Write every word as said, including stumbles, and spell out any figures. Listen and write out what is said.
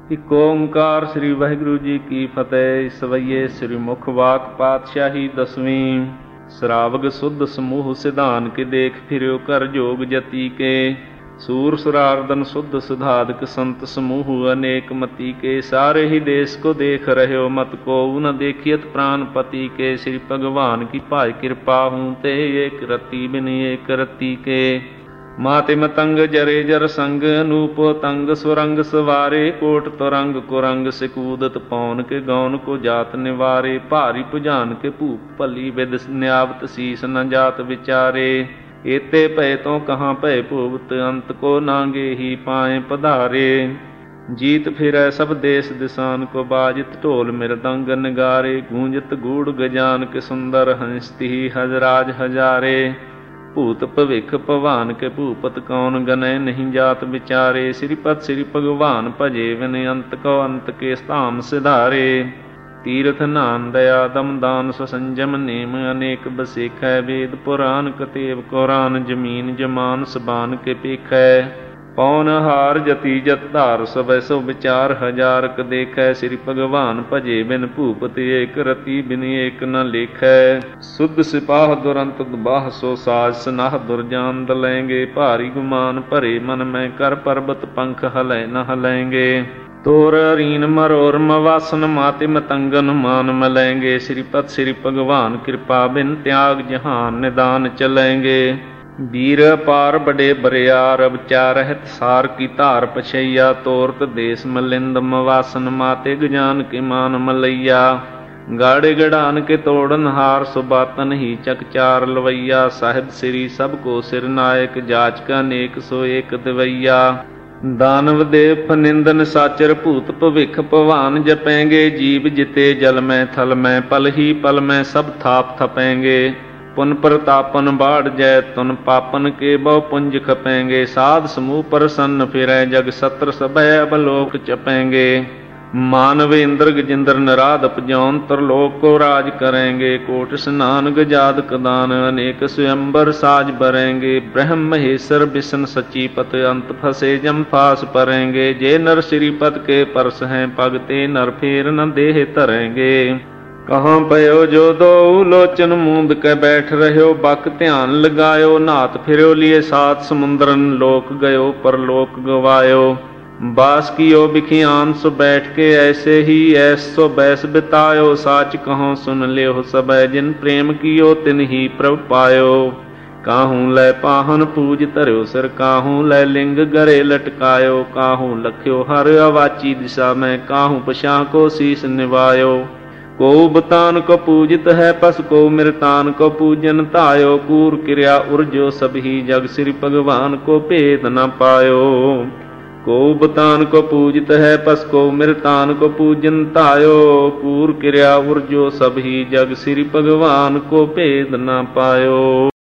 ਇਕ ਓਂਕਾਰ ਸ੍ਰੀ ਵਾਹਿਗੁਰੂ ਜੀ ਕੀ ਫਤਿਹ। ਸਵਈਏ ਸ੍ਰੀ ਮੁਖ ਵਾਕ ਪਾਤਸ਼ਾਹੀ ਦਸਵੀਂ। ਸਰਾਵਗ ਸੁਧ ਸਮੂਹ ਸਿਧਾਨ ਕੇ ਦੇਖ ਫਿਰਿਓ ਕਰ ਜੋਗ ਜਤੀ ਕੇ। ਸੂਰ ਸੁਰਾਰਦਨ ਸੁਧ ਸੁਧਾਦਕ ਸੰਤ ਸਮੂਹ ਅਨੇਕ ਮਤੀ ਕੇ। ਸਾਰੇ ਹੀ ਦੇश को देख रहे हो मत को न देखियत प्राण पति के। श्री भगवान की भाई कृपा हूँ ते एक रति बिन एक रति के। माते मतंग जरे जर संग अनूप तंग सुरंग सवारे। कोट तुरंग कुरंग से कूदत पौन के गौन को जात निवारे। भारी भुजान के भूप भली विद न्यावत शीस न जात विचारे। एते भय तो कहाँ भय भूवत अंत को नांगे ही पाए पधारे। जीत फिरै सब देश दिसान को बाजित ढोल मृदंग नगारे। गूंजत गूढ़ गजान के सुंदर हंसती हजराज हजारे। भूत भविख भवान के भूपत कौन गनय नहीं जात विचारे। श्रीपत श्री भगवान भजे विन अंत को अंत के स्थाम सिधारे। तीर्थ नान दया दम दान स्वसंजम नेम अनेक बसेख। वेद पुराण कतेव कुरान जमीन जमान सबान के पेख। पौन हार जति जत धार सब सो विचार हजार क देख। श्री भगवान भजे बिन भूपत एक रति बिन एक न लेख। शुद्ध सिपाह दुरंत दुबाह सो साज सनाह दुरजान दलेंगे। भारी गुमान भरे मन में कर पर्वत पंख हलै न हलेंगे। तोर रीन मरोर मवासन माते मतंगन मान मलेंगे। श्रीपत श्री भगवान कृपा बिन त्याग जहान निदान चलेंगे। वीर पार बड़े बरियार अब चारहत सार की धार पछैया। तोरत देश मलिंद मवासन माते गजान के मान मलैया। गाड़े गड़ान के तोड़न हार सुबातन ही चकचार लवैया। साहिब श्री सबको सिर नायक जाच का नेक सो एक दिवैया। दानव देव फनिंदन साचर भूत भविख भवान जपेंगे। जीव जिते जल में थल में पल ही पल में सब थाप थपेंगे। पुन प्रतापन बाढ़ जय तुन पापन के बहु पुंज खपेंगे। साध समूह प्रसन्न फिरै जग सत्र सबय अवलोक चपेंगे। मानव इंद्र गजिंद्र नराध अपजौन तरलोक को राज करेंगे। कोट स्नान गजाद कदान अनेक स्वयंबर साज भरेंगे। ब्रह्म महेश्वर विष्णु सचीपत अंत फंसे जम फास परेंगे। जे नर श्रीपत के परस हैं पगते नर फेर न देह तरेंगे। कहाँ पयो जो दो लोचन मूंद के बैठ रह्यो। बक ध्यान लगायो नाथ फिरो लिए सात समुद्रन लोक गयो परलोक गवायो। बास कियो बिखियान सो बैठ के ऐसे ही ऐसो बैस बितायो। साच कहो सुन लियो सब जिन प्रेम कियो तिन ही प्रभ पायो। काहूँ लै पाहन पूज धर्यो सिर काहूँ लै लिंग गरे लटकायो। काहूँ लख्यो हर अवाची दिशा में काहूँ पछा को शीस निवायो। को बतान को पूजित है पस को मृतान को पूजन तायो। कूर क्रिया उर्जो सब ही जग श्री भगवान को भेद न पायो। को बतान को पूजित है पस को मृतान को पूजन तायो। कूर क्रिया उर्जो सब ही जग श्री भगवान को भेद न पायो।